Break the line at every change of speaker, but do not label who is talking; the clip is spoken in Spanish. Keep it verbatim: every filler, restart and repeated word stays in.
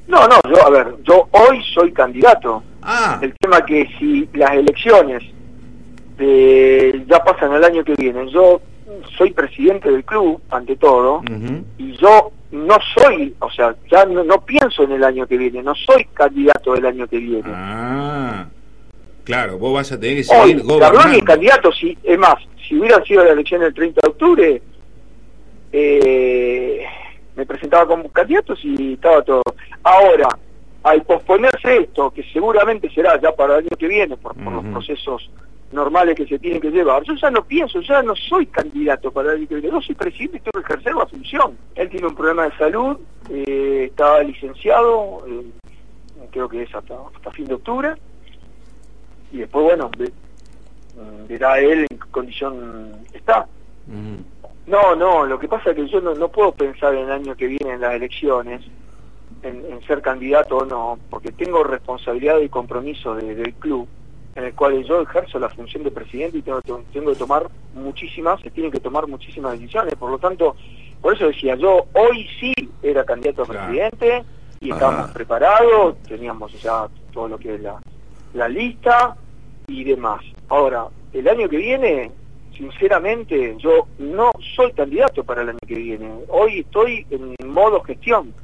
No, no, yo, a ver, yo hoy soy candidato.
Ah.
El tema que si las elecciones de, ya pasan el año que viene, yo soy presidente del club, ante todo,
Uh-huh.
y yo no soy, o sea, ya no, no pienso en el año que viene, no soy candidato del año que viene.
Ah, claro, vos vas a tener que
Hoy,
seguir gobernando.
Garrón es candidato, si, es más, si hubieran sido la elección el treinta de octubre, eh, me presentaba como candidato y estaba todo. Ahora, al posponerse esto, que seguramente será ya para el año que viene, por, por
Uh-huh.
los procesos normales que se tienen que llevar, yo ya no pienso, ya no soy candidato para el año que viene, yo soy presidente y tengo que ejercer la función. Él tiene un problema de salud, eh, está licenciado, eh, creo que es hasta, hasta fin de octubre, y después, bueno, ve, verá él en qué condición está.
Uh-huh.
No, no, lo que pasa es que yo no, no puedo pensar en el año que viene en las elecciones, en, en ser candidato o no, porque tengo responsabilidad y compromiso de, del club, en el cual yo ejerzo la función de presidente y tengo, tengo que tomar muchísimas, se tienen que tomar muchísimas decisiones, por lo tanto, por eso decía, yo hoy sí era candidato a
Claro.
presidente, y estábamos preparados, teníamos ya todo lo que es la, la lista y demás. Ahora, el año que viene, sinceramente, yo no soy candidato para el año que viene. Hoy estoy en modo gestión.